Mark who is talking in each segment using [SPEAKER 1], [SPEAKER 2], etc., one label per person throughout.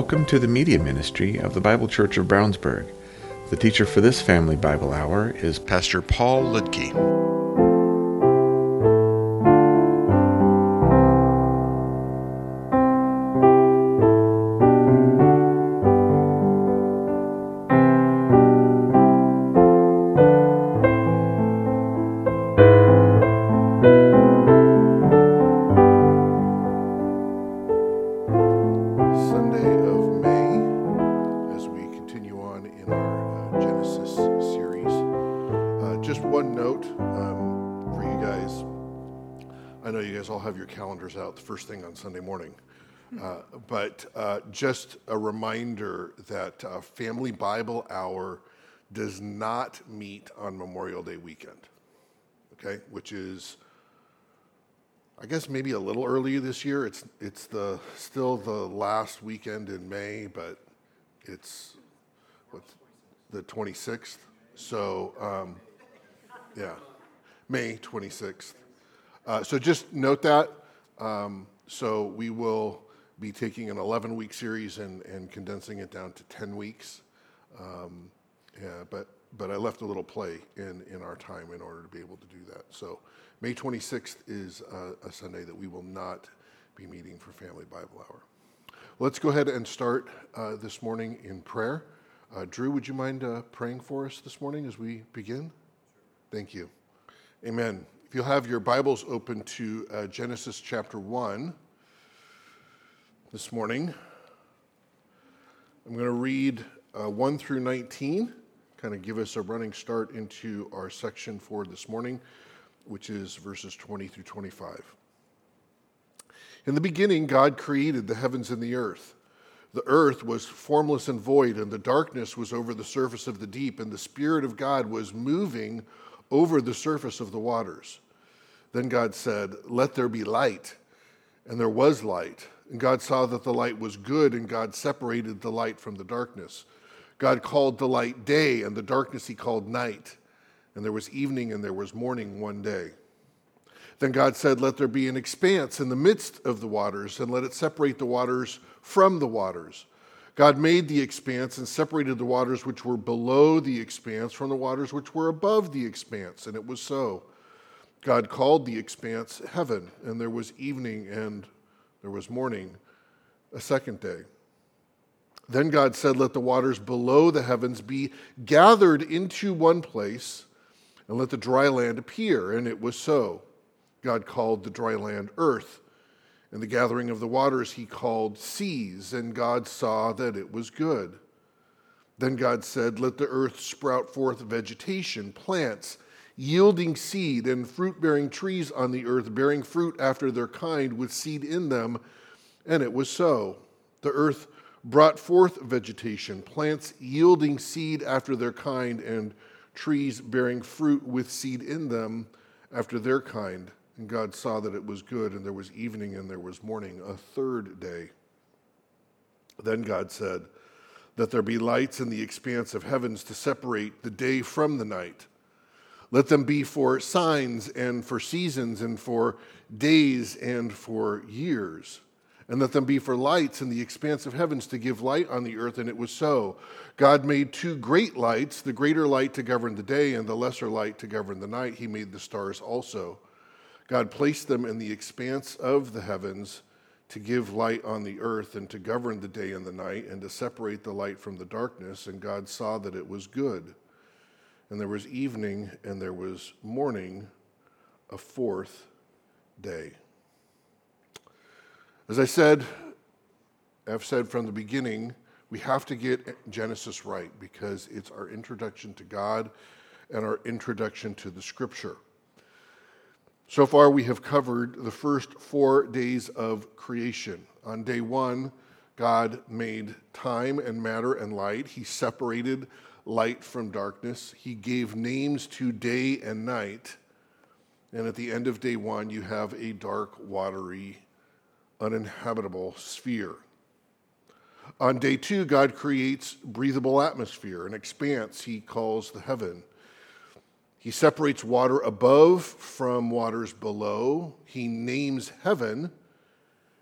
[SPEAKER 1] Welcome to the media ministry of the Bible Church of Brownsburg. The teacher for this Family Bible Hour is Pastor Paul Ludke.
[SPEAKER 2] Calendars out the first thing on Sunday morning. But just a reminder that Family Bible Hour does not meet on Memorial Day weekend, okay? Which is, I guess, maybe a little early this year. It's still the last weekend in May, but it's the 26th. So, May 26th. So just note that. So we will be taking an 11-week series and condensing it down to 10 weeks. But I left a little play in our time in order to be able to do that. So May 26th is a Sunday that we will not be meeting for Family Bible Hour. Let's go ahead and start this morning in prayer. Drew, would you mind praying for us this morning as we begin? Thank you. Amen. If you'll have your Bibles open to Genesis chapter 1 this morning, I'm going to read 1 through 19, kind of give us a running start into our section for this morning, which is verses 20 through 25. In the beginning, God created the heavens and the earth. The earth was formless and void, and the darkness was over the surface of the deep, and the Spirit of God was moving over the surface of the waters. Then God said, "Let there be light," and there was light. And God saw that the light was good, and God separated the light from the darkness. God called the light day, and the darkness he called night. And there was evening and there was morning one day. Then God said, "Let there be an expanse in the midst of the waters, and let it separate the waters from the waters." God made the expanse and separated the waters which were below the expanse from the waters which were above the expanse, and it was so. God called the expanse heaven, and there was evening and there was morning, a second day. Then God said, "Let the waters below the heavens be gathered into one place, and let the dry land appear," and it was so. God called the dry land earth, and the gathering of the waters he called seas, and God saw that it was good. Then God said, "Let the earth sprout forth vegetation, plants, yielding seed, and fruit-bearing trees on the earth, bearing fruit after their kind with seed in them." And it was so. The earth brought forth vegetation, plants yielding seed after their kind, and trees bearing fruit with seed in them after their kind. And God saw that it was good, and there was evening and there was morning, a third day. Then God said, "Let there be lights in the expanse of heavens to separate the day from the night. Let them be for signs and for seasons and for days and for years. And let them be for lights in the expanse of heavens to give light on the earth." And it was so. God made two great lights, the greater light to govern the day and the lesser light to govern the night. He made the stars also. God placed them in the expanse of the heavens to give light on the earth and to govern the day and the night and to separate the light from the darkness. And God saw that it was good. And there was evening and there was morning, a fourth day. As I've said from the beginning, we have to get Genesis right because it's our introduction to God and our introduction to the Scripture. So far, we have covered the first 4 days of creation. On day 1, God made time and matter and light. He separated light from darkness. He gave names to day and night. And at the end of day 1, you have a dark, watery, uninhabitable sphere. On day 2, God creates breathable atmosphere, an expanse he calls the heaven. He separates water above from waters below. He names heaven,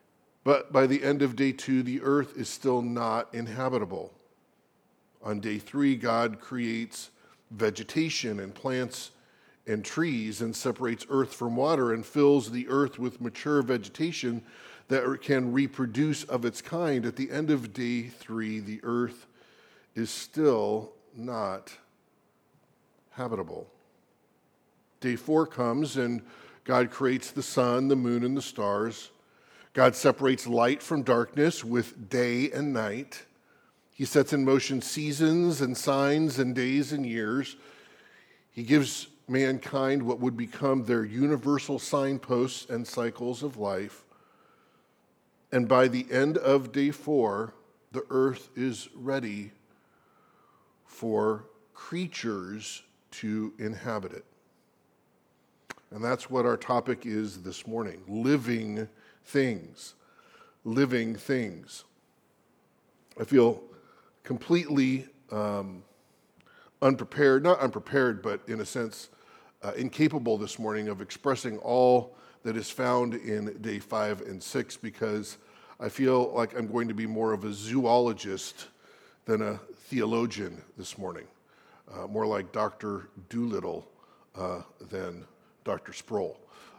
[SPEAKER 2] But by the end of day 2, the earth is still not inhabitable. On day 3, God creates vegetation and plants and trees and separates earth from water and fills the earth with mature vegetation that can reproduce of its kind. At the end of day 3, the earth is still not habitable. Day 4 comes and God creates the sun, the moon, and the stars. God separates light from darkness with day and night. He sets in motion seasons and signs and days and years. He gives mankind what would become their universal signposts and cycles of life. And by the end of day 4, the earth is ready for creatures to inhabit it. And that's what our topic is this morning, living things. Living things. I feel completely unprepared, not unprepared, but in a sense incapable this morning of expressing all that is found in day 5 and 6, because I feel like I'm going to be more of a zoologist than a theologian this morning, more like Dr. Doolittle than Dr. Sproul.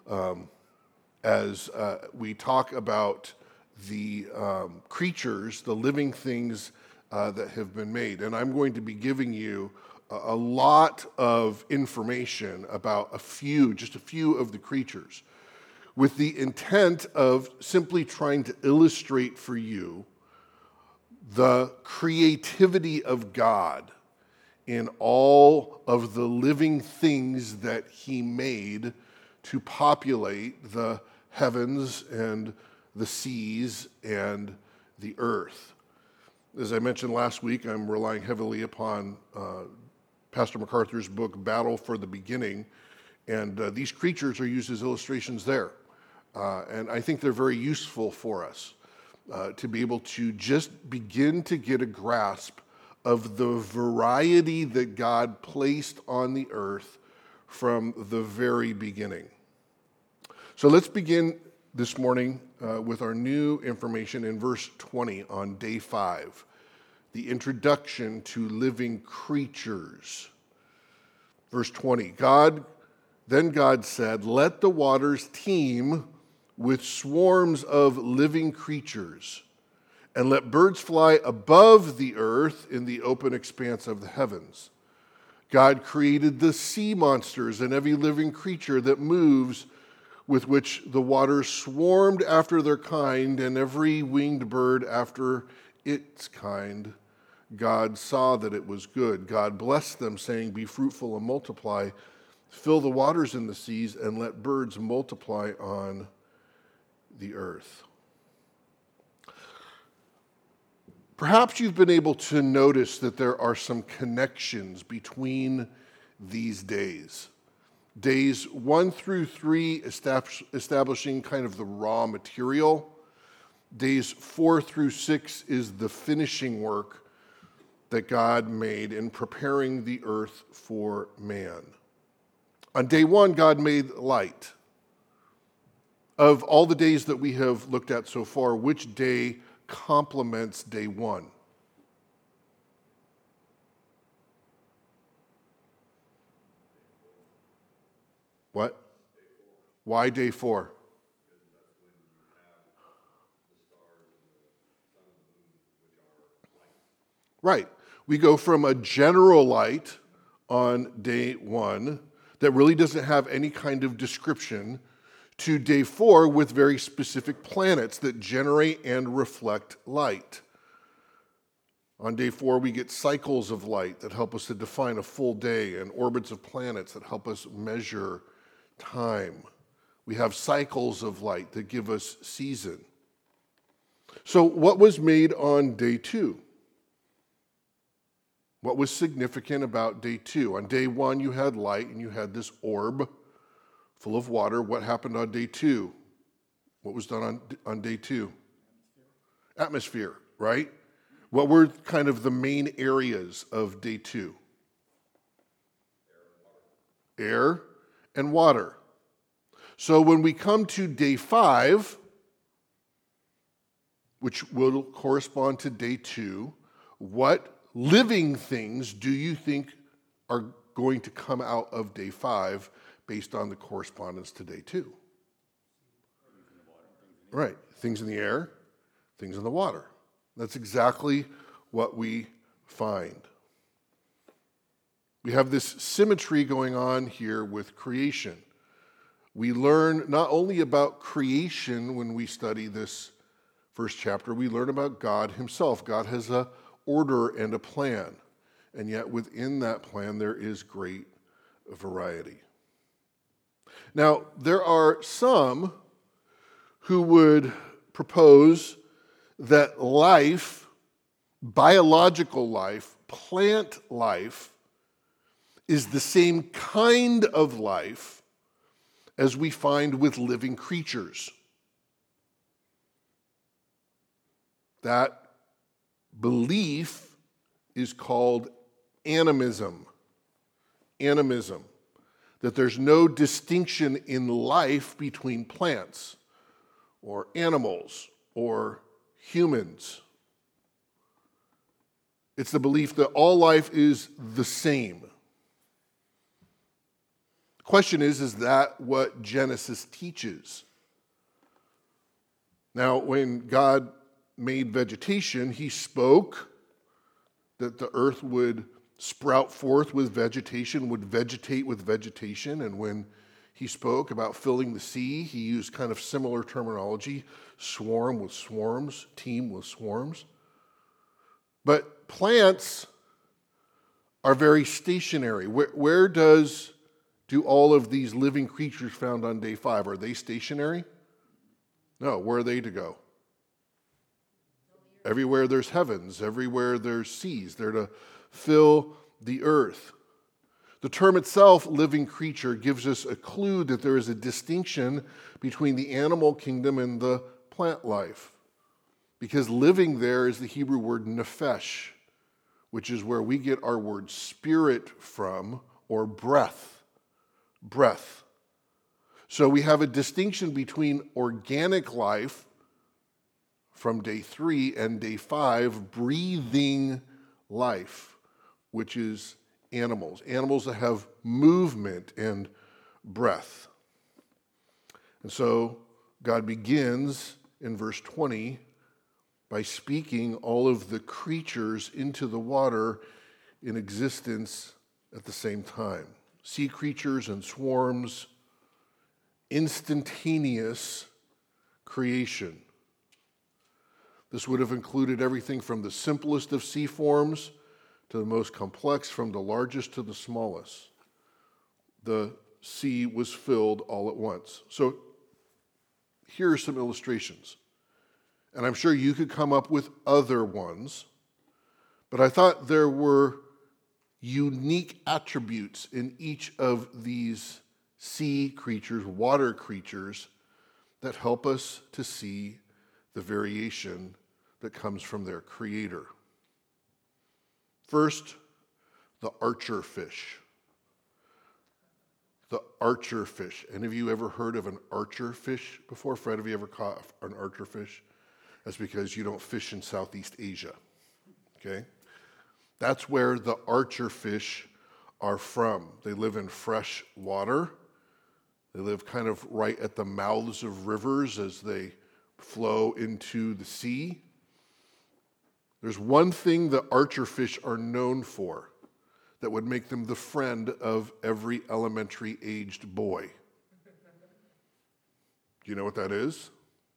[SPEAKER 2] As we talk about the creatures, the living things that have been made. And I'm going to be giving you a lot of information about just a few of the creatures, with the intent of simply trying to illustrate for you the creativity of God in all of the living things that he made to populate the heavens and the seas and the earth. As I mentioned last week, I'm relying heavily upon Pastor MacArthur's book, Battle for the Beginning, and these creatures are used as illustrations there. And I think they're very useful for us to be able to just begin to get a grasp of the variety that God placed on the earth from the very beginning. So let's begin this morning with our new information in verse 20 on day 5, the introduction to living creatures. Verse 20, Then God said, "Let the waters teem with swarms of living creatures, and let birds fly above the earth in the open expanse of the heavens." God created the sea monsters and every living creature that moves, with which the waters swarmed after their kind, and every winged bird after its kind. God saw that it was good. God blessed them, saying, "Be fruitful and multiply, fill the waters in the seas, and let birds multiply on the earth." Perhaps you've been able to notice that there are some connections between these days. Days 1 through 3 establishing kind of the raw material. Days 4 through 6 is the finishing work that God made in preparing the earth for man. On day 1, God made light. Of all the days that we have looked at so far, which day complements day 1? What? Why day 4? Right. We go from a general light on day 1 that really doesn't have any kind of description to day 4 with very specific planets that generate and reflect light. On day 4, we get cycles of light that help us to define a full day, and orbits of planets that help us measure time. We have cycles of light that give us season. So what was made on day 2? What was significant about day 2? On day 1, you had light and you had this orb full of water. What happened on day 2? What was done on day 2? Atmosphere, right? What were kind of the main areas of day 2? Air and water. So when we come to day 5, which will correspond to day 2, what living things do you think are going to come out of day 5 based on the correspondence to day 2? Right, things in the air, things in the water. That's exactly what we find. We have this symmetry going on here with creation. We learn not only about creation when we study this first chapter, we learn about God himself. God has an order and a plan, and yet within that plan there is great variety. Now, there are some who would propose that life, biological life, plant life, is the same kind of life as we find with living creatures. That belief is called animism. Animism. That there's no distinction in life between plants or animals or humans. It's the belief that all life is the same. The question is that what Genesis teaches? Now, when God made vegetation, he spoke that the earth would sprout forth with vegetation, would vegetate with vegetation, and when he spoke about filling the sea, he used kind of similar terminology, swarm with swarms, team with swarms. But plants are very stationary. Where do all of these living creatures found on day 5, are they stationary? No, where are they to go? Everywhere there's heavens, everywhere there's seas, they're to fill the earth. The term itself, living creature, gives us a clue that there is a distinction between the animal kingdom and the plant life. Because living there is the Hebrew word nephesh, which is where we get our word spirit from, or breath. Breath. So we have a distinction between organic life from day 3 and day 5, breathing life, which is animals. Animals that have movement and breath. And so God begins in verse 20 by speaking all of the creatures into the water in existence at the same time. Sea creatures and swarms, instantaneous creation. This would have included everything from the simplest of sea forms to the most complex, from the largest to the smallest. The sea was filled all at once. So here are some illustrations. And I'm sure you could come up with other ones, but I thought there were unique attributes in each of these sea creatures, water creatures, that help us to see the variation that comes from their creator. First, the archer fish. The archer fish. Any of you ever heard of an archer fish before? Fred, have you ever caught an archer fish? That's because you don't fish in Southeast Asia, okay? That's where the archer fish are from. They live in fresh water. They live kind of right at the mouths of rivers as they flow into the sea. There's one thing the archer fish are known for that would make them the friend of every elementary-aged boy. Do you know what that is?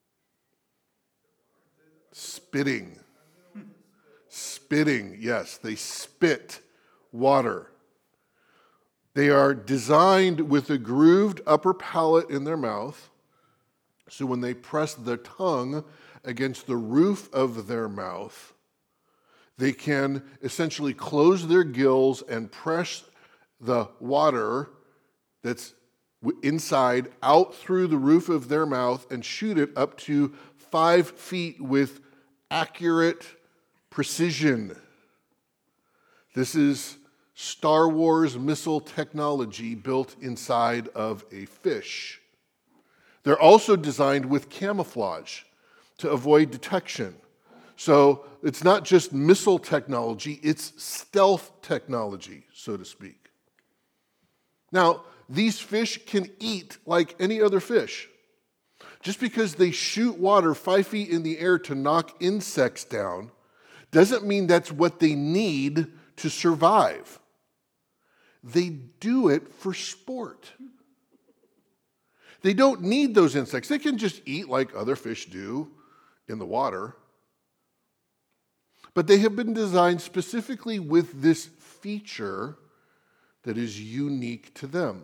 [SPEAKER 2] Spitting. Spitting, yes, they spit water. They are designed with a grooved upper palate in their mouth, so when they press their tongue against the roof of their mouth, they can essentially close their gills and press the water that's inside out through the roof of their mouth and shoot it up to 5 feet with accurate precision. This is Star Wars missile technology built inside of a fish. They're also designed with camouflage. to avoid detection. So it's not just missile technology, it's stealth technology, so to speak. Now, these fish can eat like any other fish. Just because they shoot water 5 feet in the air to knock insects down doesn't mean that's what they need to survive. They do it for sport. They don't need those insects. They can just eat like other fish do in the water. But they have been designed specifically with this feature that is unique to them.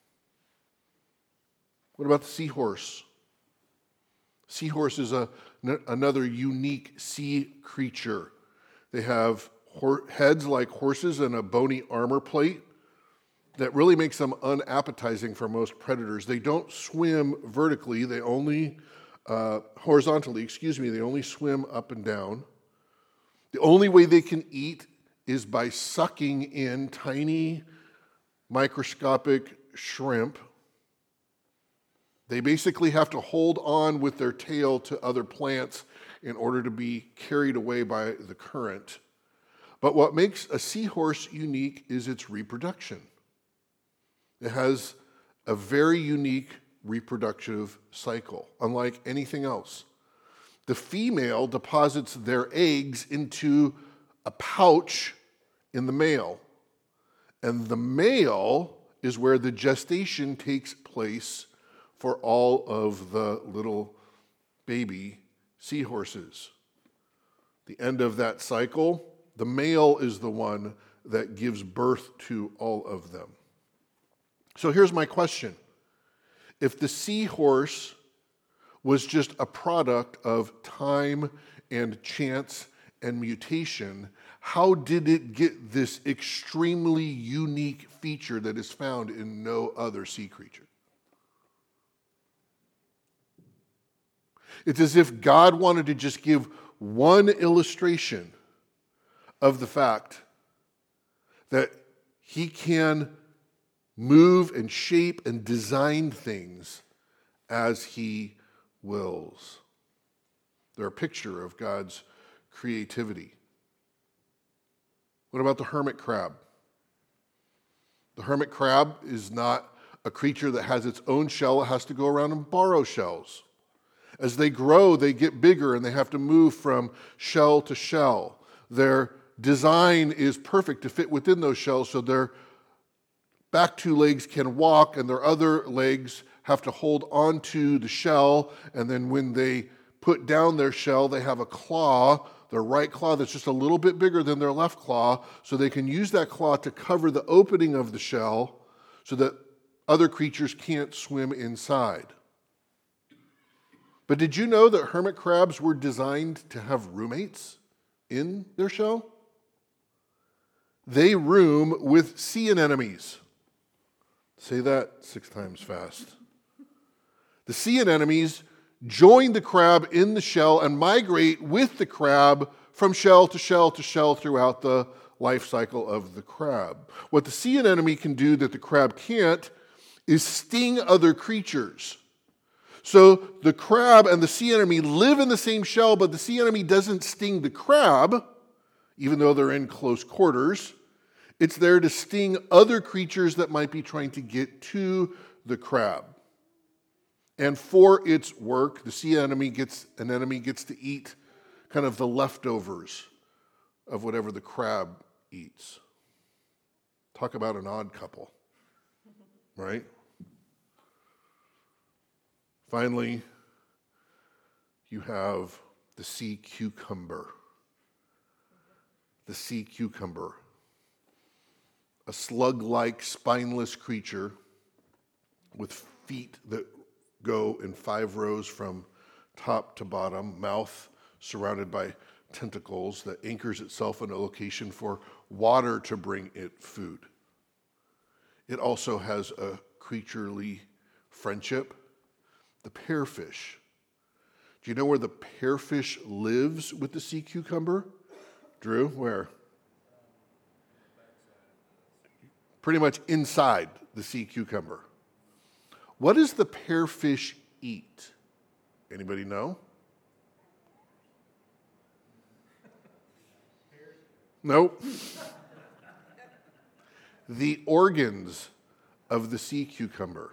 [SPEAKER 2] What about the seahorse? Seahorse is another unique sea creature. They have heads like horses and a bony armor plate that really makes them unappetizing for most predators. They don't swim vertically, they only, horizontally, they only swim up and down. The only way they can eat is by sucking in tiny microscopic shrimp. They basically have to hold on with their tail to other plants in order to be carried away by the current. But what makes a seahorse unique is its reproduction. It has a very unique reproductive cycle, unlike anything else. The female deposits their eggs into a pouch in the male, and the male is where the gestation takes place for all of the little baby seahorses. The end of that cycle, the male is the one that gives birth to all of them. So here's my question. If the seahorse was just a product of time and chance and mutation, how did it get this extremely unique feature that is found in no other sea creature? It's as if God wanted to just give one illustration of the fact that he can move and shape and design things as he wills. They're a picture of God's creativity. What about the hermit crab? The hermit crab is not a creature that has its own shell. It has to go around and borrow shells. As they grow, they get bigger and they have to move from shell to shell. Their design is perfect to fit within those shells, so their back two legs can walk and their other legs have to hold onto the shell, and then when they put down their shell, they have a claw, their right claw that's just a little bit bigger than their left claw, so they can use that claw to cover the opening of the shell so that other creatures can't swim inside. But did you know that hermit crabs were designed to have roommates in their shell? They room with sea anemones. Say that 6 times fast. The sea anemones join the crab in the shell and migrate with the crab from shell to shell to shell throughout the life cycle of the crab. What the sea anemone can do that the crab can't is sting other creatures. So the crab and the sea anemone live in the same shell, but the sea anemone doesn't sting the crab, even though they're in close quarters. It's there to sting other creatures that might be trying to get to the crab. And for its work, the sea anemone gets to eat kind of the leftovers of whatever the crab eats. Talk about an odd couple, right? Finally, you have the sea cucumber. The sea cucumber. A slug-like spineless creature with feet that go in 5 rows from top to bottom, mouth surrounded by tentacles that anchors itself in a location for water to bring it food. It also has a creaturely friendship. The pearfish. Do you know where the pearfish lives with the sea cucumber? Drew, where? Pretty much inside the sea cucumber. What does the pearfish eat? Anybody know? Nope. The organs of the sea cucumber.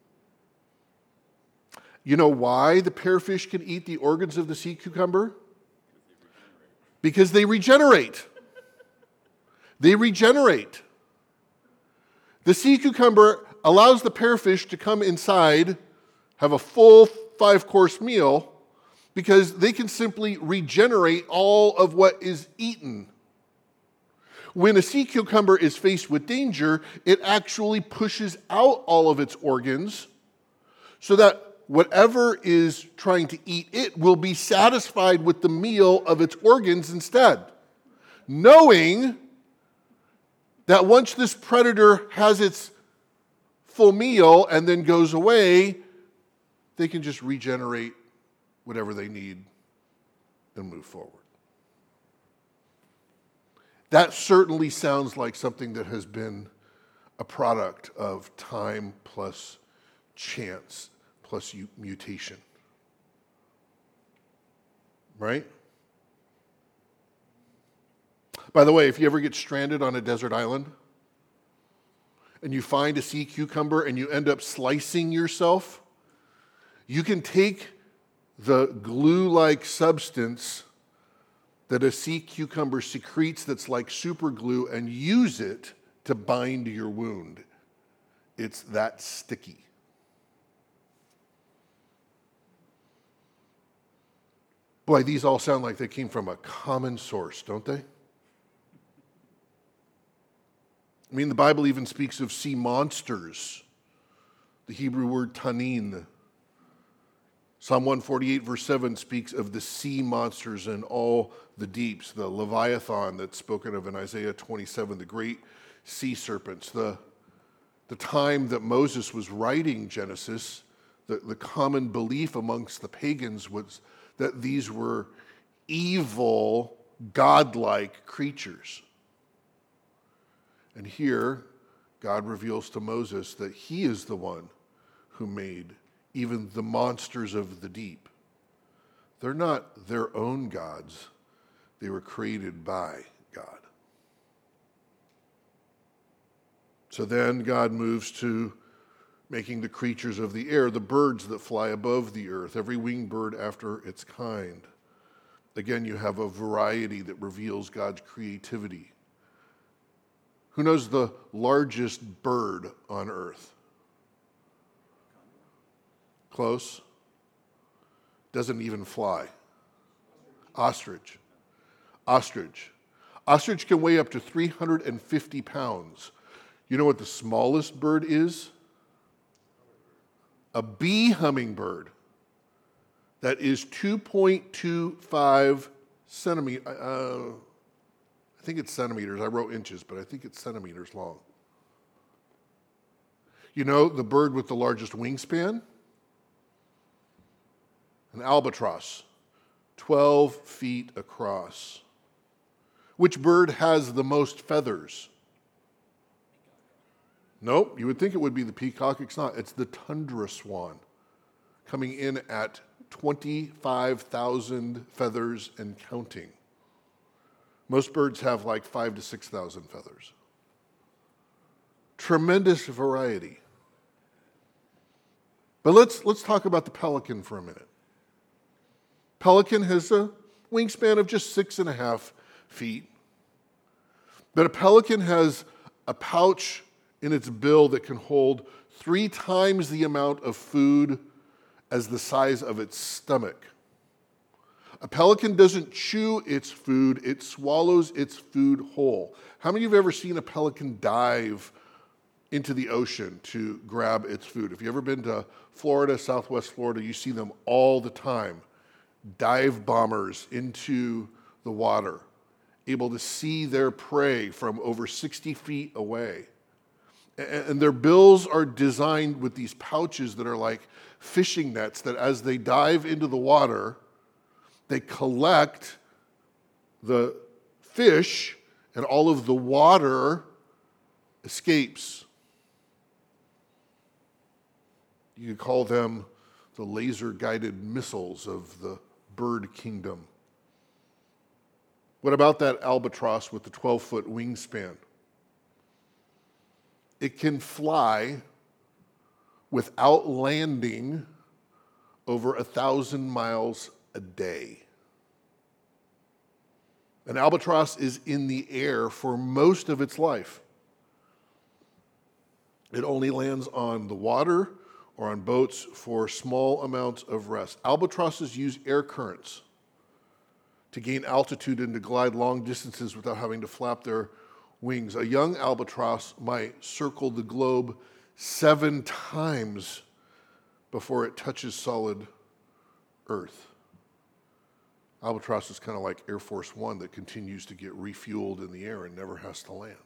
[SPEAKER 2] You know why the parrotfish can eat the organs of the sea cucumber? Because they regenerate. They regenerate. The sea cucumber allows the parrotfish to come inside, have a full 5-course meal, because they can simply regenerate all of what is eaten. When a sea cucumber is faced with danger, it actually pushes out all of its organs so that whatever is trying to eat it will be satisfied with the meal of its organs instead, knowing that once this predator has its full meal and then goes away, they can just regenerate whatever they need and move forward. That certainly sounds like something that has been a product of time plus chance plus mutation. Right? By the way, if you ever get stranded on a desert island and you find a sea cucumber and you end up slicing yourself, you can take the glue-like substance that a sea cucumber secretes that's like super glue and use it to bind your wound. It's that sticky. Boy, these all sound like they came from a common source, don't they? I mean, the Bible even speaks of sea monsters. The Hebrew word tanin. Psalm 148 verse 7 speaks of the sea monsters and all the deeps, the Leviathan that's spoken of in Isaiah 27, the great sea serpents. The time that Moses was writing Genesis, the common belief amongst the pagans was that these were evil, godlike creatures. And here, God reveals to Moses that he is the one who made even the monsters of the deep. They're not their own gods. They were created by God. So then God moves to making the creatures of the air, the birds that fly above the earth, every winged bird after its kind. Again, you have a variety that reveals God's creativity. Who knows the largest bird on earth? Close. Doesn't even fly. Ostrich. Ostrich. Ostrich can weigh up to 350 pounds. You know what the smallest bird is? A bee hummingbird. That is 2.25 centimeters. I think it's centimeters. I wrote inches, but I think it's centimeters long. You know the bird with the largest wingspan? An albatross, 12 feet across. Which bird has the most feathers? Nope, you would think it would be the peacock. It's not. It's the tundra swan, coming in at 25,000 feathers and counting. Most birds have like 5,000 to 6,000 feathers. Tremendous variety. But let's talk about the pelican for a minute. Pelican has a wingspan of just 6.5 feet. But a pelican has a pouch in its bill that can hold 3 times the amount of food as the size of its stomach. A pelican doesn't chew its food, it swallows its food whole. How many of you have ever seen a pelican dive into the ocean to grab its food? If you've ever been to Florida, Southwest Florida, you see them all the time. Dive bombers into the water, able to see their prey from over 60 feet away. And their bills are designed with these pouches that are like fishing nets that as they dive into the water, they collect the fish and all of the water escapes. You could call them the laser-guided missiles of the bird kingdom. What about that albatross with the 12-foot wingspan? It can fly without landing over 1,000 miles a day. An albatross is in the air for most of its life. It only lands on the water or on boats for small amounts of rest. Albatrosses use air currents to gain altitude and to glide long distances without having to flap their wings. A young albatross might circle the globe 7 times before it touches solid Earth. Albatross is kind of like Air Force One that continues to get refueled in the air and never has to land.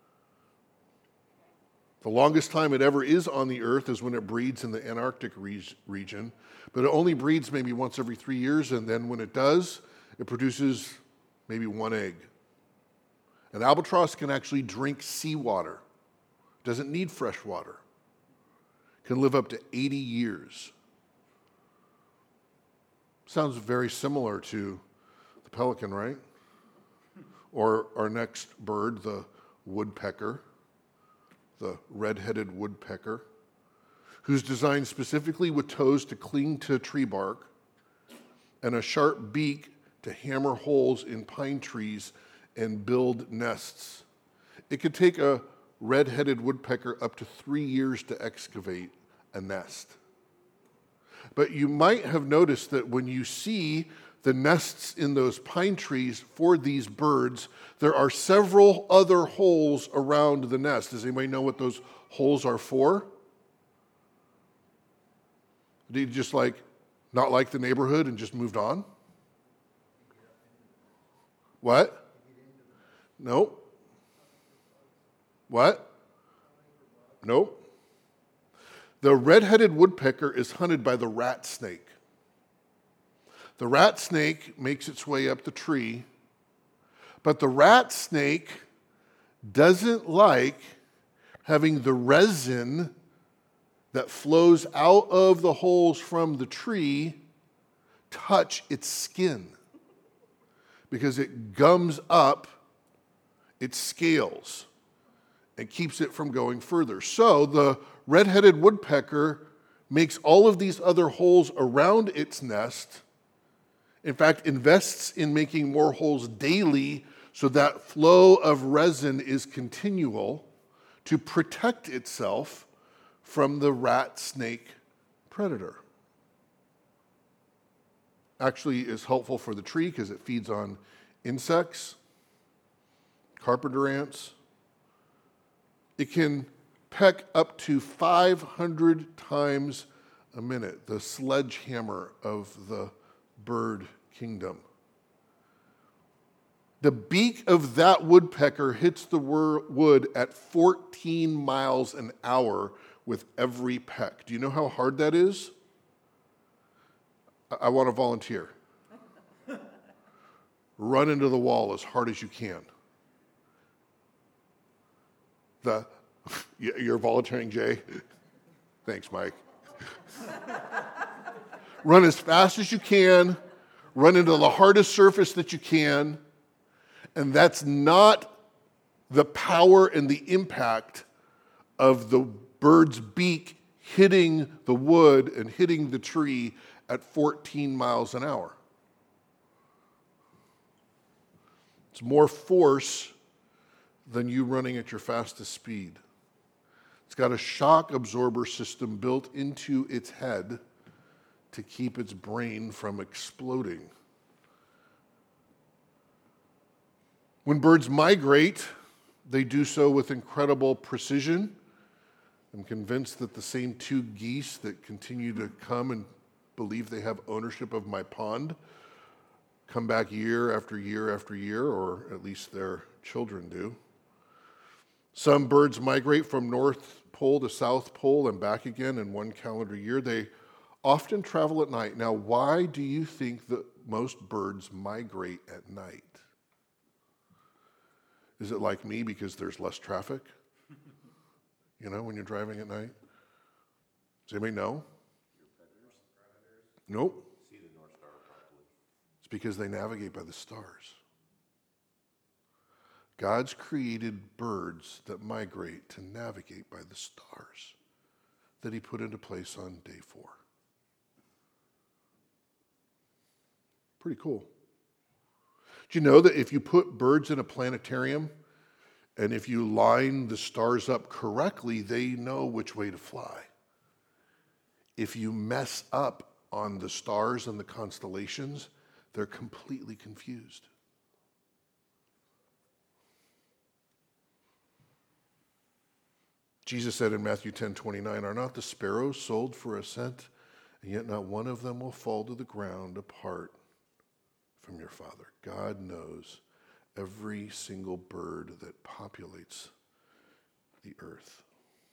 [SPEAKER 2] The longest time it ever is on the Earth is when it breeds in the Antarctic region, but it only breeds maybe once every 3 years, and then when it does, it produces maybe 1 egg. An albatross can actually drink seawater, doesn't need fresh water, can live up to 80 years. Sounds very similar to the pelican, right? Or our next bird, the woodpecker, the red-headed woodpecker, who's designed specifically with toes to cling to tree bark and a sharp beak to hammer holes in pine trees and build nests. It could take a red-headed woodpecker up to 3 years to excavate a nest. But you might have noticed that when you see the nests in those pine trees for these birds, there are several other holes around the nest. Does anybody know what those holes are for? Did you just not like the neighborhood and just moved on? What? Nope. What? Nope. The red-headed woodpecker is hunted by the rat snake. The rat snake makes its way up the tree, but the rat snake doesn't like having the resin that flows out of the holes from the tree touch its skin because it gums up its scales and keeps it from going further. So the red-headed woodpecker makes all of these other holes around its nest. In fact, invests in making more holes daily so that flow of resin is continual to protect itself from the rat snake predator. Actually is helpful for the tree because it feeds on insects, carpenter ants. It can peck up to 500 times a minute, the sledgehammer of the bird kingdom. The beak of that woodpecker hits the wood at 14 miles an hour with every peck. Do you know how hard that is? I want to volunteer. Run into the wall as hard as you can. You're volunteering, Jay? Thanks, Mike. Run as fast as you can. Run into the hardest surface that you can. And that's not the power and the impact of the bird's beak hitting the wood and hitting the tree at 14 miles an hour. It's more force than you running at your fastest speed. It's got a shock absorber system built into its head to keep its brain from exploding. When birds migrate, they do so with incredible precision. I'm convinced that the same 2 geese that continue to come and believe they have ownership of my pond come back year after year after year, or at least their children do. Some birds migrate from North Pole to South Pole and back again in 1 calendar year. They often travel at night. Now, why do you think that most birds migrate at night? Is it like me because there's less traffic? When you're driving at night? Does anybody know? Nope. See the North Star properly. It's because they navigate by the stars. God's created birds that migrate to navigate by the stars that he put into place on day 4. Pretty cool. Do you know that if you put birds in a planetarium and if you line the stars up correctly, they know which way to fly? If you mess up on the stars and the constellations, they're completely confused. Jesus said in Matthew 10:29, "Are not the sparrows sold for a cent, and yet not one of them will fall to the ground apart from your Father?" God knows every single bird that populates the earth.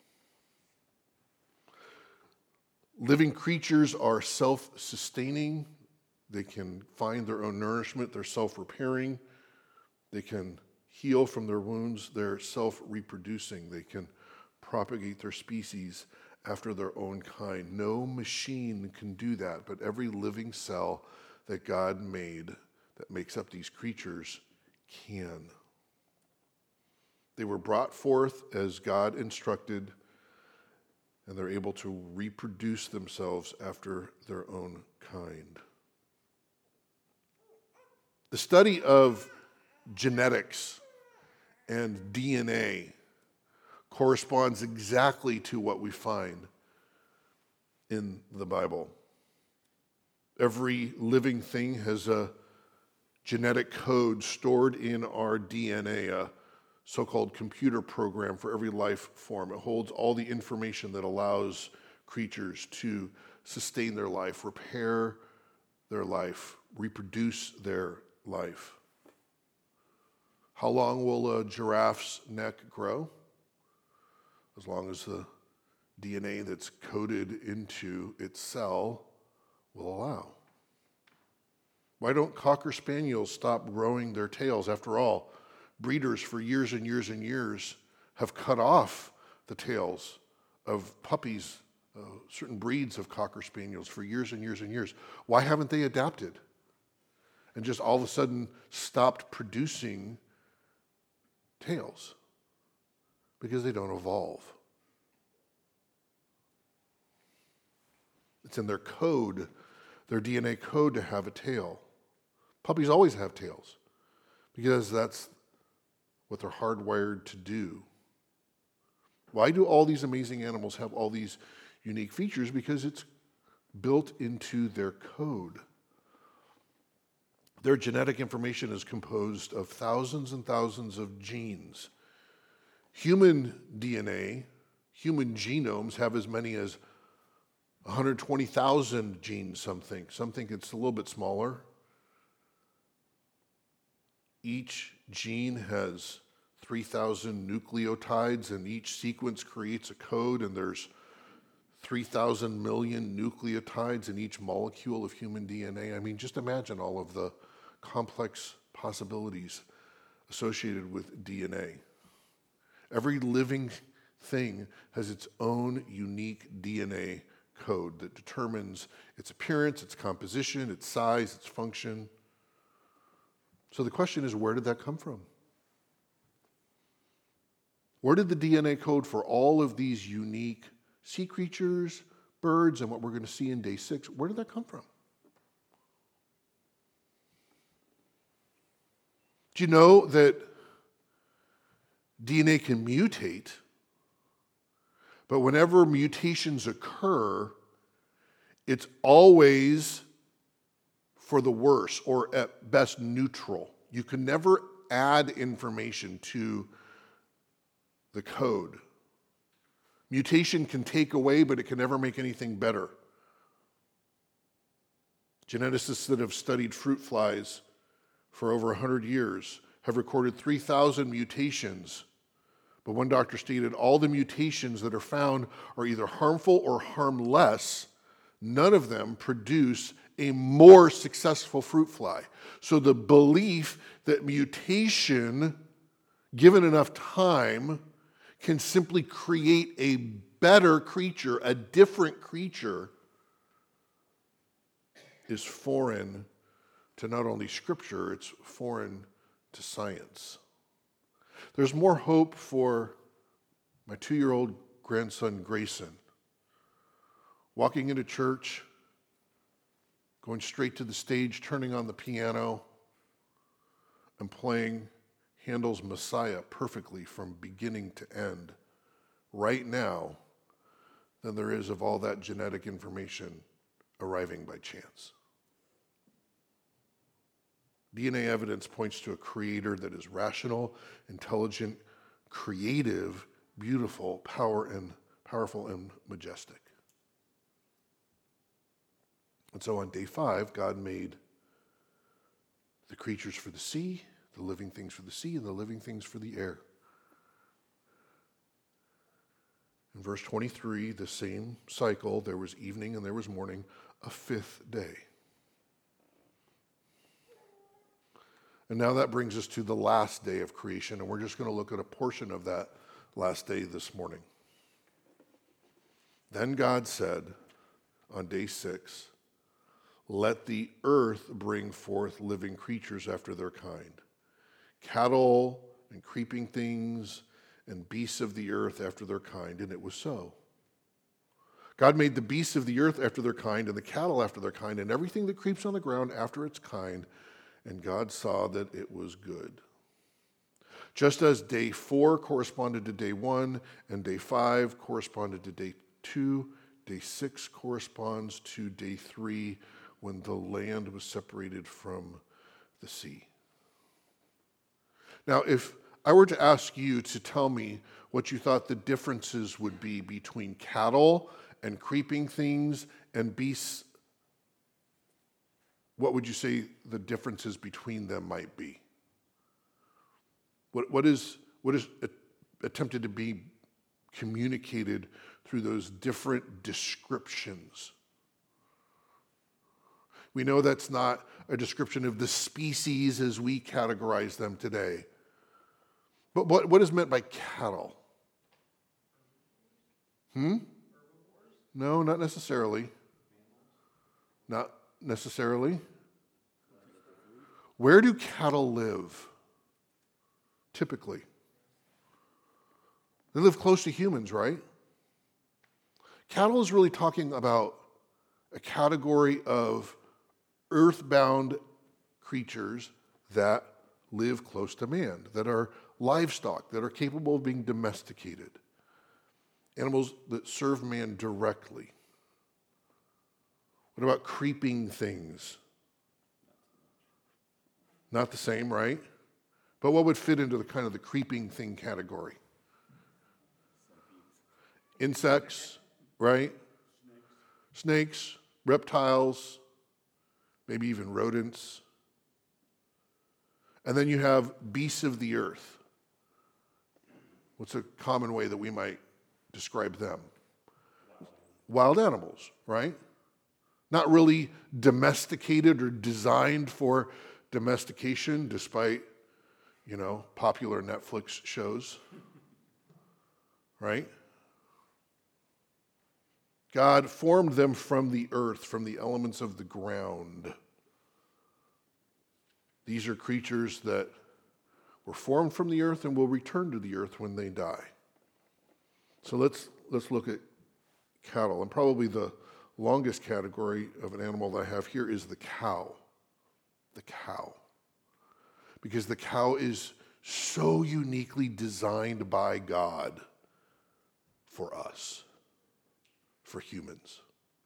[SPEAKER 2] Living creatures are self-sustaining. They can find their own nourishment. They're self-repairing. They can heal from their wounds. They're self-reproducing. They can propagate their species after their own kind. No machine can do that, but every living cell that God made that makes up these creatures can. They were brought forth as God instructed, and they're able to reproduce themselves after their own kind. The study of genetics and DNA corresponds exactly to what we find in the Bible. Every living thing has a genetic code stored in our DNA, a so-called computer program for every life form. It holds all the information that allows creatures to sustain their life, repair their life, reproduce their life. How long will a giraffe's neck grow? As long as the DNA that's coded into its cell will allow. Why don't Cocker Spaniels stop growing their tails? After all, breeders for years and years and years have cut off the tails of puppies, certain breeds of Cocker Spaniels for years and years and years. Why haven't they adapted and just all of a sudden stopped producing tails? Because they don't evolve. It's in their code, their DNA code, to have a tail. Puppies always have tails because that's what they're hardwired to do. Why do all these amazing animals have all these unique features? Because it's built into their code. Their genetic information is composed of thousands and thousands of genes. Human DNA, human genomes have as many as 120,000 genes, some think. Some think it's a little bit smaller. Each gene has 3,000 nucleotides, and each sequence creates a code, and there's 3,000 million nucleotides in each molecule of human DNA. I mean, just imagine all of the complex possibilities associated with DNA. Every living thing has its own unique DNA code that determines its appearance, its composition, its size, its function. So the question is, where did that come from? Where did the DNA code for all of these unique sea creatures, birds, and what we're going to see in day 6, where did that come from? Do you know that DNA can mutate, but whenever mutations occur, it's always for the worse, or at best neutral. You can never add information to the code. Mutation can take away, but it can never make anything better. Geneticists that have studied fruit flies for over 100 years have recorded 3,000 mutations. But one doctor stated all the mutations that are found are either harmful or harmless. None of them produce a more successful fruit fly. So the belief that mutation, given enough time, can simply create a better creature, a different creature, is foreign to not only Scripture, it's foreign to science. There's more hope for my 2-year-old grandson, Grayson, walking into church, going straight to the stage, turning on the piano, and playing Handel's Messiah perfectly from beginning to end right now than there is of all that genetic information arriving by chance. DNA evidence points to a creator that is rational, intelligent, creative, beautiful, powerful, and majestic. And so on day 5, God made the creatures for the sea, the living things for the sea, and the living things for the air. In verse 23, the same cycle, there was evening and there was morning, a 5th day. And now that brings us to the last day of creation, and we're just going to look at a portion of that last day this morning. Then God said on day 6, let the earth bring forth living creatures after their kind, cattle and creeping things and beasts of the earth after their kind, and it was so. God made the beasts of the earth after their kind, and the cattle after their kind, and everything that creeps on the ground after its kind, and God saw that it was good. Just as day 4 corresponded to day 1, and day 5 corresponded to day 2, day 6 corresponds to day 3, when the land was separated from the sea. Now, if I were to ask you to tell me what you thought the differences would be between cattle and creeping things and beasts, what would you say the differences between them might be? What is attempted to be communicated through those different descriptions? We know that's not a description of the species as we categorize them today. But what is meant by cattle? No, not necessarily. Not necessarily. Where do cattle live? Typically. They live close to humans, right? Cattle is really talking about a category of earthbound creatures that live close to man, that are livestock, that are capable of being domesticated. Animals that serve man directly. What about creeping things? Not the same, right? But what would fit into the kind of the creeping thing category? Insects, right? Snakes, reptiles, maybe even rodents. And then you have beasts of the earth. What's a common way that we might describe them? Wild animals, right? Not really domesticated or designed for domestication, despite, popular Netflix shows, right? God formed them from the earth, from the elements of the ground. These are creatures that were formed from the earth and will return to the earth when they die. So let's look at cattle. And probably the longest category of an animal that I have here is the cow. The cow. Because the cow is so uniquely designed by God for us, for humans.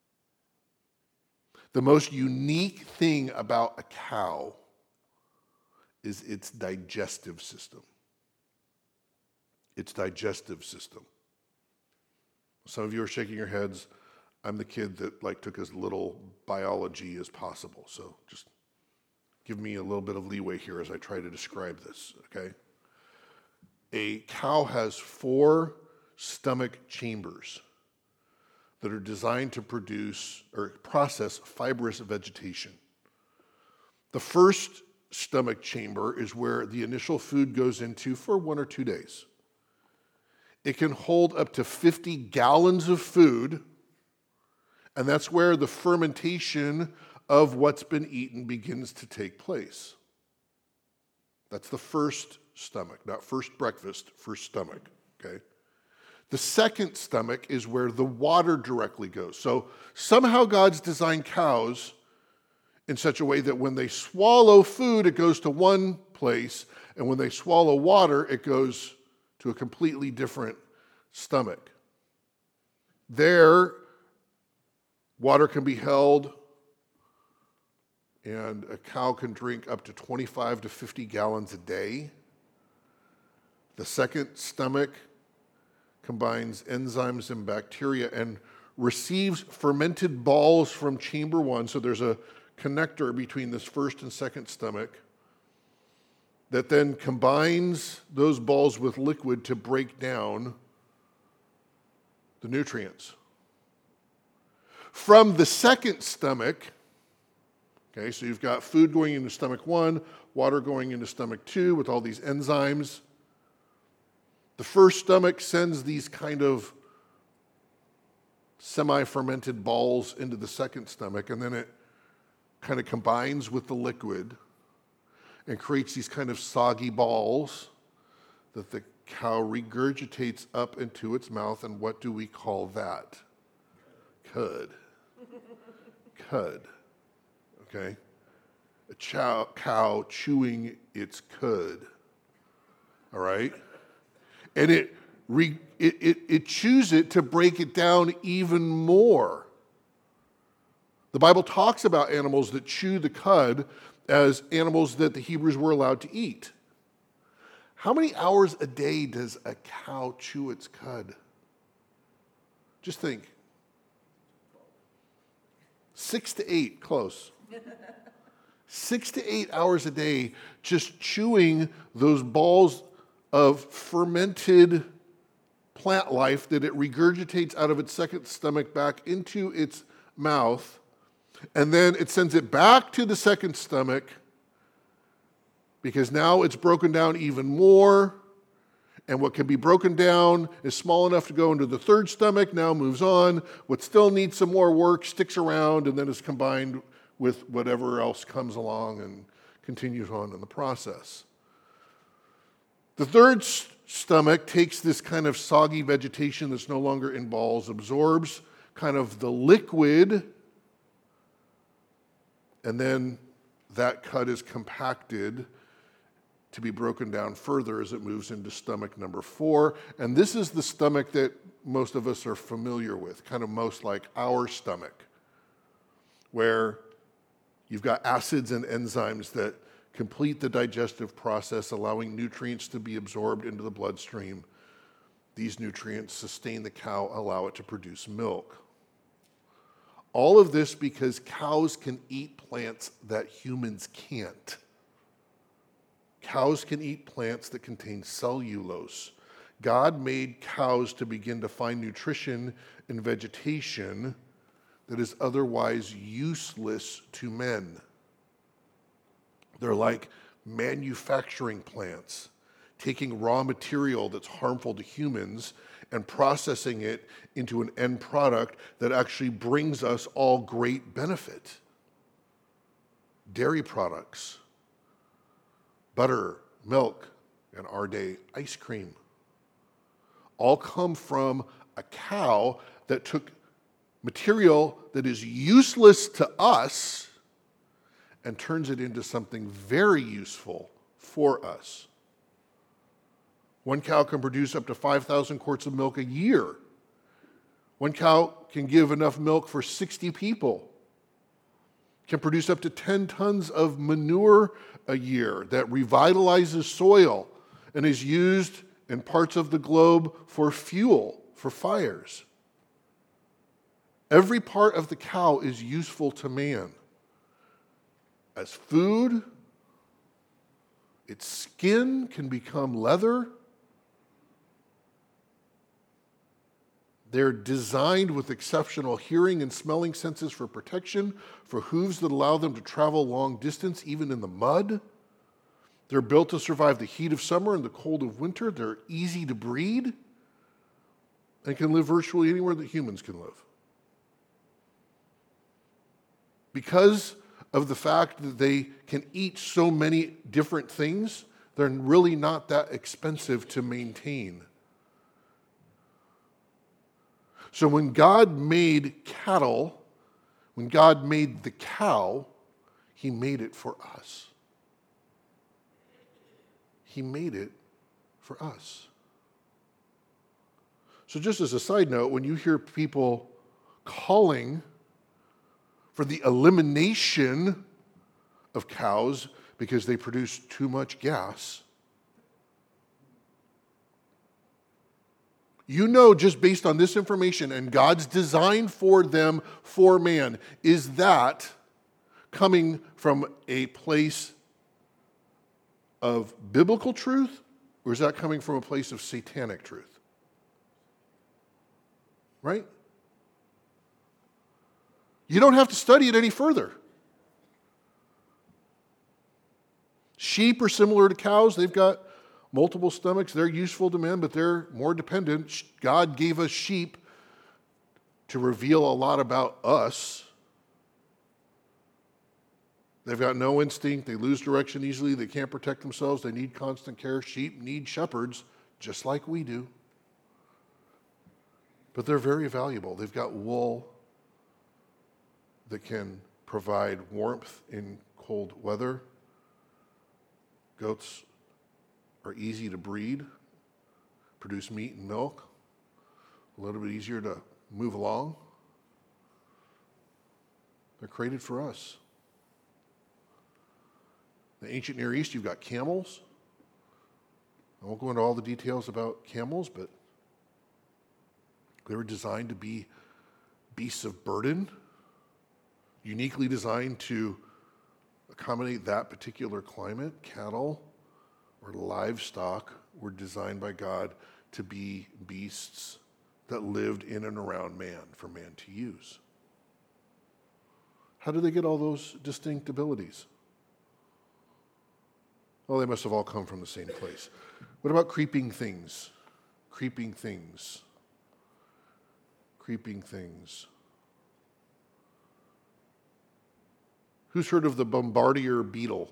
[SPEAKER 2] The most unique thing about a cow is its digestive system. Its digestive system. Some of you are shaking your heads. I'm the kid that took as little biology as possible. So just give me a little bit of leeway here as I try to describe this, okay? A cow has 4 stomach chambers that are designed to produce or process fibrous vegetation. The first stomach chamber is where the initial food goes into for 1 or 2 days. It can hold up to 50 gallons of food, and that's where the fermentation of what's been eaten begins to take place. That's the first stomach. Not first breakfast, first stomach, okay? The second stomach is where the water directly goes. So somehow God's designed cows in such a way that when they swallow food, it goes to one place, and when they swallow water, it goes to a completely different stomach. There, water can be held, and a cow can drink up to 25 to 50 gallons a day. The second stomach combines enzymes and bacteria and receives fermented balls from chamber one. So there's a connector between this first and second stomach that then combines those balls with liquid to break down the nutrients. From the second stomach, okay, so you've got food going into stomach one, water going into stomach two with all these enzymes. The first stomach sends these kind of semi-fermented balls into the second stomach, and then it kind of combines with the liquid and creates these kind of soggy balls that the cow regurgitates up into its mouth. And what do we call that? Cud. Cud. Okay? A cow chewing its cud. All right? And it chews it to break it down even more. The Bible talks about animals that chew the cud as animals that the Hebrews were allowed to eat. How many hours a day does a cow chew its cud? Just think. 6 to 8, close. 6 to 8 hours a day just chewing those balls of fermented plant life that it regurgitates out of its second stomach back into its mouth, and then it sends it back to the second stomach because now it's broken down even more, and what can be broken down is small enough to go into the third stomach, now moves on. What still needs some more work sticks around and then is combined with whatever else comes along and continues on in the process. The third stomach takes this kind of soggy vegetation that's no longer in balls, absorbs kind of the liquid, and then that cud is compacted to be broken down further as it moves into stomach number 4. And this is the stomach that most of us are familiar with, kind of most like our stomach, where you've got acids and enzymes that complete the digestive process, allowing nutrients to be absorbed into the bloodstream. These nutrients sustain the cow, allow it to produce milk. All of this because cows can eat plants that humans can't. Cows can eat plants that contain cellulose. God made cows to begin to find nutrition in vegetation that is otherwise useless to men. They're like manufacturing plants, taking raw material that's harmful to humans and processing it into an end product that actually brings us all great benefit. Dairy products, butter, milk, and our day, ice cream, all come from a cow that took material that is useless to us and turns it into something very useful for us. One cow can produce up to 5,000 quarts of milk a year. One cow can give enough milk for 60 people. Can produce up to 10 tons of manure a year that revitalizes soil and is used in parts of the globe for fuel, for fires. Every part of the cow is useful to man. As food, its skin can become leather. They're designed with exceptional hearing and smelling senses for protection, for hooves that allow them to travel long distance, even in the mud. They're built to survive the heat of summer and the cold of winter. They're easy to breed and can live virtually anywhere that humans can live. Because of the fact that they can eat so many different things, They're really not that expensive to maintain. So when God made cattle, when God made the cow, he made it for us. He made it for us. So just as a side note, when you hear people calling for the elimination of cows because they produce too much gas, you know, just based on this information and God's design for them, for man, is that coming from a place of biblical truth, or is that coming from a place of satanic truth? Right? You don't have to study it any further. Sheep are similar to cows. They've got multiple stomachs. They're useful to men, but they're more dependent. God gave us sheep to reveal a lot about us. They've got no instinct. They lose direction easily. They can't protect themselves. They need constant care. Sheep need shepherds, just like we do. But they're very valuable. They've got wool that can provide warmth in cold weather. Goats are easy to breed, produce meat and milk, a little bit easier to move along. They're created for us. In the ancient Near East, you've got camels. I won't go into all the details about camels, but they were designed to be beasts of burden, uniquely designed to accommodate that particular climate. Cattle or livestock were designed by God to be beasts that lived in and around man for man to use. How did they get all those distinct abilities? Well, they must have all come from the same place. What about creeping things? Creeping things. Creeping things. Who's heard of the bombardier beetle?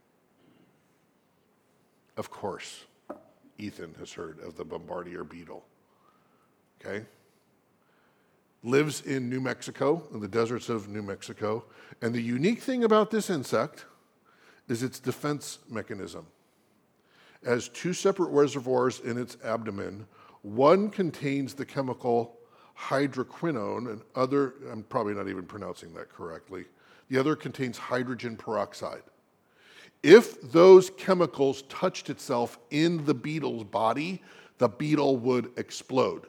[SPEAKER 2] Of course, Ethan has heard of the bombardier beetle. Okay? Lives in New Mexico, in the deserts of New Mexico. And the unique thing about this insect is its defense mechanism. It has two separate reservoirs in its abdomen. One contains the chemical hydroquinone, and other, I'm probably not even pronouncing that correctly. The other contains hydrogen peroxide. If those chemicals touched itself in the beetle's body, the beetle would explode.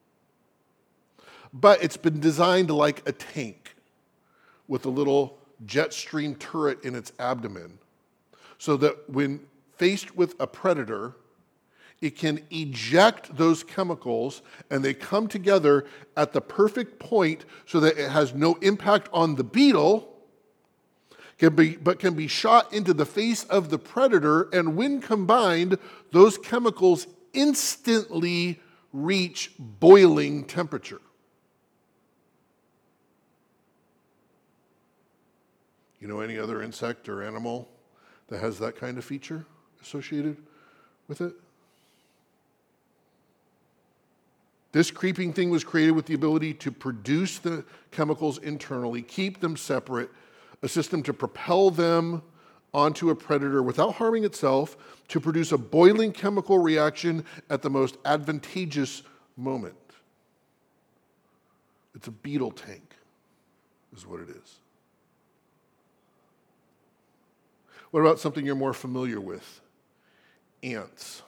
[SPEAKER 2] But it's been designed like a tank with a little jet stream turret in its abdomen, so that when faced with a predator, it can eject those chemicals and they come together at the perfect point so that it has no impact on the beetle, but can be shot into the face of the predator, and when combined, those chemicals instantly reach boiling temperature. You know any other insect or animal that has that kind of feature associated with it? This creeping thing was created with the ability to produce the chemicals internally, keep them separate, a system to propel them onto a predator without harming itself, to produce a boiling chemical reaction at the most advantageous moment. It's a beetle tank, is what it is. What about something you're more familiar with? Ants.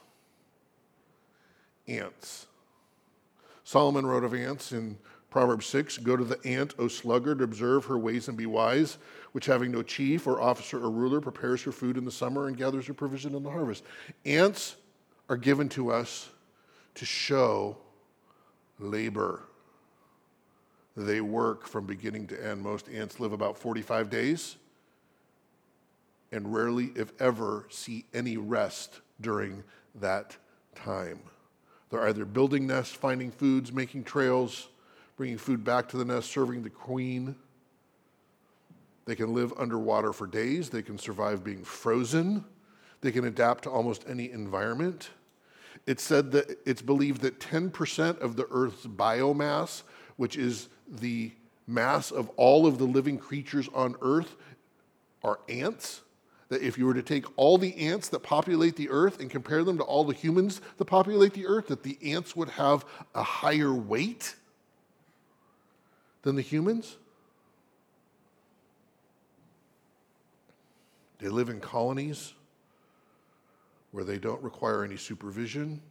[SPEAKER 2] Ants. Solomon wrote of ants in Proverbs 6, "Go to the ant, O sluggard, observe her ways and be wise, which having no chief or officer or ruler prepares her food in the summer and gathers her provision in the harvest." Ants are given to us to show labor. They work from beginning to end. Most ants live about 45 days and rarely, if ever, see any rest during that time. They're either building nests, finding foods, making trails, bringing food back to the nest, serving the queen. They can live underwater for days. They can survive being frozen. They can adapt to almost any environment. It's said that it's believed that 10% of the Earth's biomass, which is the mass of all of the living creatures on Earth, are ants. That if you were to take all the ants that populate the Earth and compare them to all the humans that populate the Earth, that the ants would have a higher weight than the humans. They live in colonies where they don't require any supervision.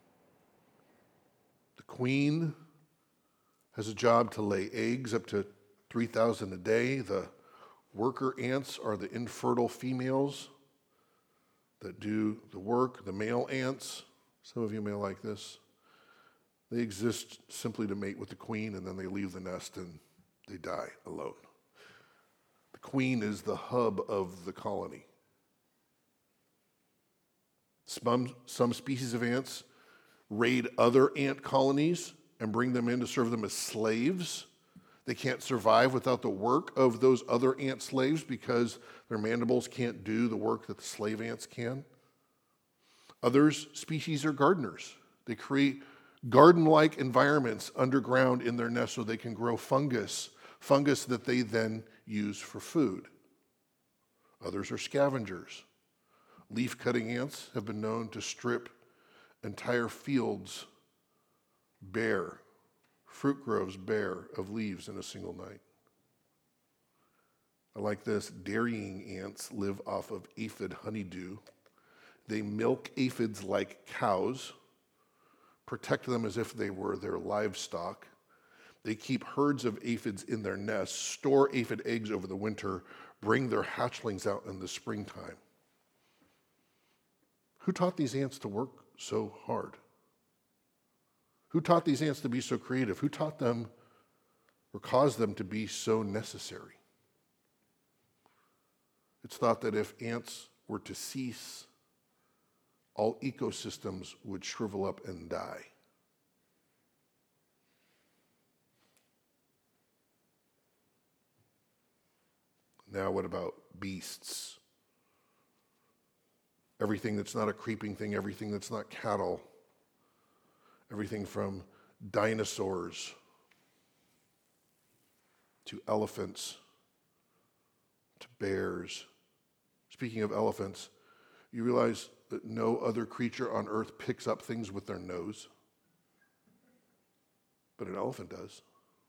[SPEAKER 2] The queen has a job to lay eggs up to 3,000 a day. The worker ants are the infertile females that do the work. The male ants, some of you may like this, they exist simply to mate with the queen, and then they leave the nest and they die alone. The queen is the hub of the colony. Some species of ants raid other ant colonies and bring them in to serve them as slaves. They can't survive without the work of those other ant slaves because their mandibles can't do the work that the slave ants can. Other species are gardeners. They create garden-like environments underground in their nests so they can grow fungus that they then use for food. Others are scavengers. Leaf-cutting ants have been known to strip entire fields bare, fruit groves bare of leaves in a single night. I like this. Dairying ants live off of aphid honeydew. They milk aphids like cows, protect them as if they were their livestock. They keep herds of aphids in their nests, store aphid eggs over the winter, bring their hatchlings out in the springtime. Who taught these ants to work so hard? Who taught these ants to be so creative? Who taught them or caused them to be so necessary? It's thought that if ants were to cease, all ecosystems would shrivel up and die. Now, what about beasts? Everything that's not a creeping thing, everything that's not cattle, everything from dinosaurs to elephants to bears. Speaking of elephants, you realize that no other creature on earth picks up things with their nose, but an elephant does.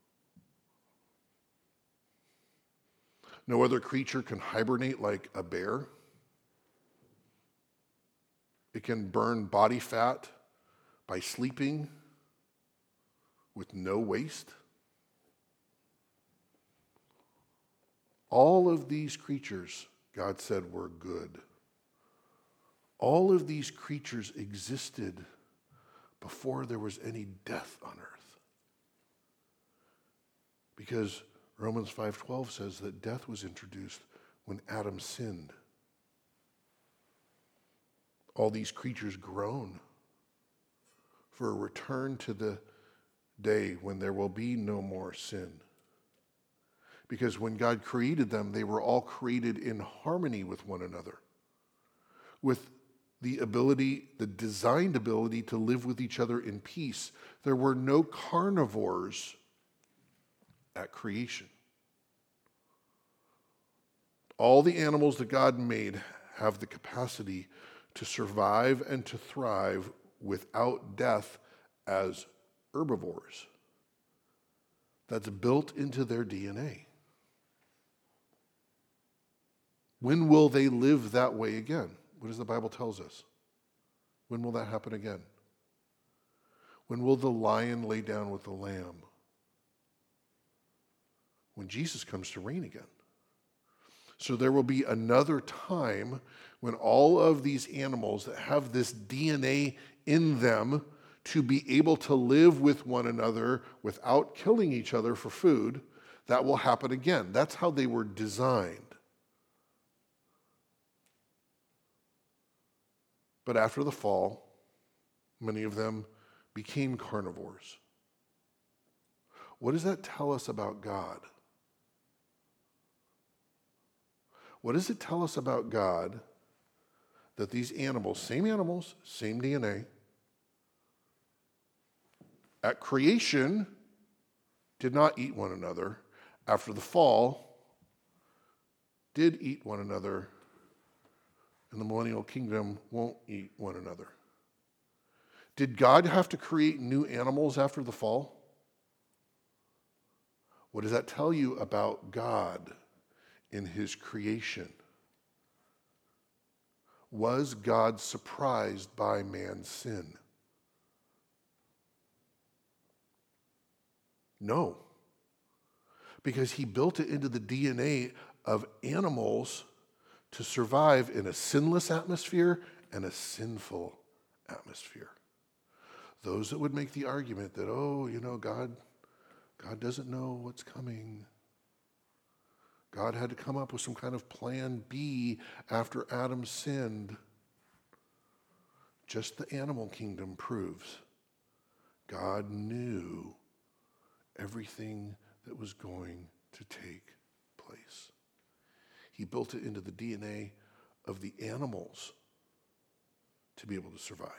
[SPEAKER 2] No other creature can hibernate like a bear. It can burn body fat by sleeping with no waste. All of these creatures, God said, were good. All of these creatures existed before there was any death on earth. Because Romans 5:12 says that death was introduced when Adam sinned. All these creatures groan for a return to the day when there will be no more sin. Because when God created them, they were all created in harmony with one another, with the ability, the designed ability to live with each other in peace. There were no carnivores at creation. All the animals that God made have the capacity to survive and to thrive without death as herbivores. That's built into their DNA. When will they live that way again? What does the Bible tells us? When will that happen again? When will the lion lay down with the lamb? When Jesus comes to reign again. So there will be another time when all of these animals that have this DNA in them to be able to live with one another without killing each other for food, that will happen again. That's how they were designed. But after the fall, many of them became carnivores. What does that tell us about God? What does it tell us about God that these animals, same DNA, at creation did not eat one another. After the fall, did eat one another, and the millennial kingdom won't eat one another. Did God have to create new animals after the fall? What does that tell you about God in his creation? Was God surprised by man's sin? No, because he built it into the DNA of animals to survive in a sinless atmosphere and a sinful atmosphere. Those that would make the argument that, God doesn't know what's coming. God had to come up with some kind of plan B after Adam sinned. Just the animal kingdom proves God knew everything that was going to take place. He built it into the DNA of the animals to be able to survive.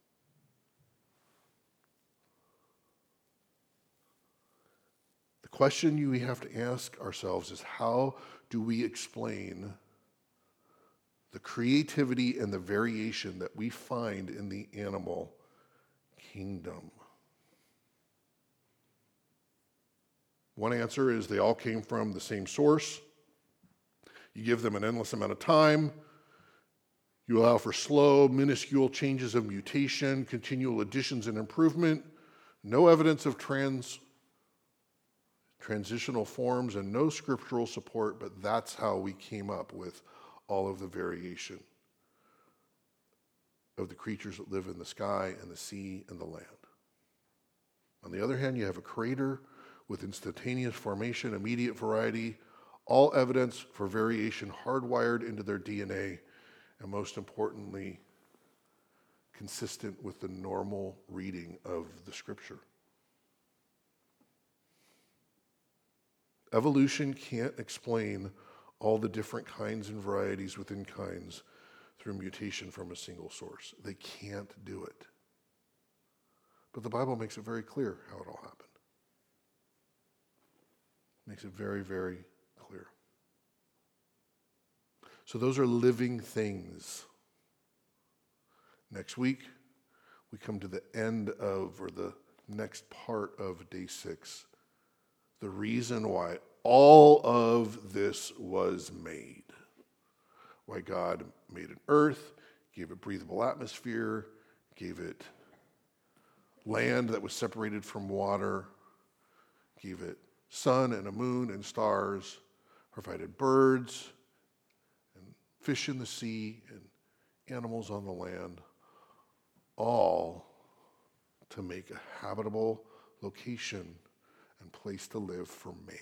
[SPEAKER 2] The question we have to ask ourselves is, how do we explain the creativity and the variation that we find in the animal kingdom? One answer is they all came from the same source. You give them an endless amount of time. You allow for slow, minuscule changes of mutation, continual additions and improvement, no evidence of transitional forms, and no scriptural support, but that's how we came up with all of the variation of the creatures that live in the sky and the sea and the land. On the other hand, you have a creator with instantaneous formation, immediate variety, all evidence for variation hardwired into their DNA, and most importantly, consistent with the normal reading of the scripture. Evolution can't explain all the different kinds and varieties within kinds through mutation from a single source. They can't do it. But the Bible makes it very clear how it all happened. Makes it very, very clear. So those are living things. Next week, we come to the end of, or the next part of day 6. The reason why all of this was made. Why God made an earth, gave it breathable atmosphere, gave it land that was separated from water, gave it sun and a moon and stars, provided birds and fish in the sea and animals on the land, all to make a habitable location and place to live for man.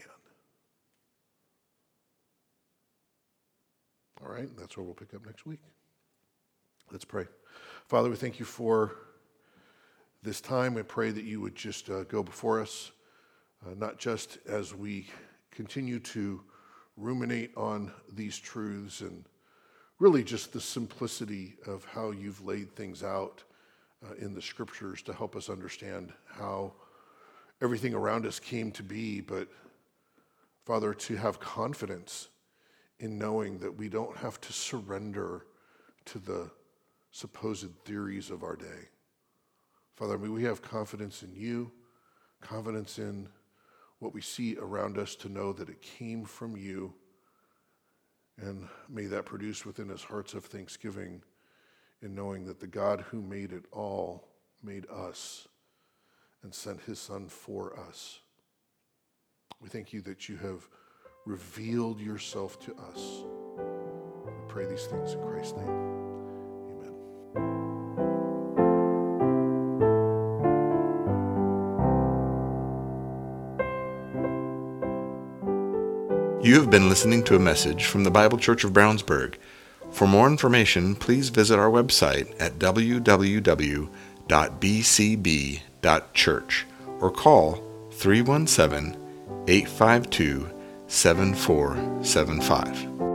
[SPEAKER 2] All right, that's where we'll pick up next week. Let's pray. Father, we thank you for this time. We pray that you would just go before us, not just as we continue to ruminate on these truths and really just the simplicity of how you've laid things out in the scriptures to help us understand how everything around us came to be, but Father, to have confidence in knowing that we don't have to surrender to the supposed theories of our day. Father, may we have confidence in you, confidence in what we see around us, to know that it came from you, and may that produce within us hearts of thanksgiving in knowing that the God who made it all made us and sent his Son for us. We thank you that you have revealed yourself to us. We pray these things in Christ's name. Amen.
[SPEAKER 1] You have been listening to a message from the Bible Church of Brownsburg. For more information, please visit our website at www.bcb.church or call 317-852-7475.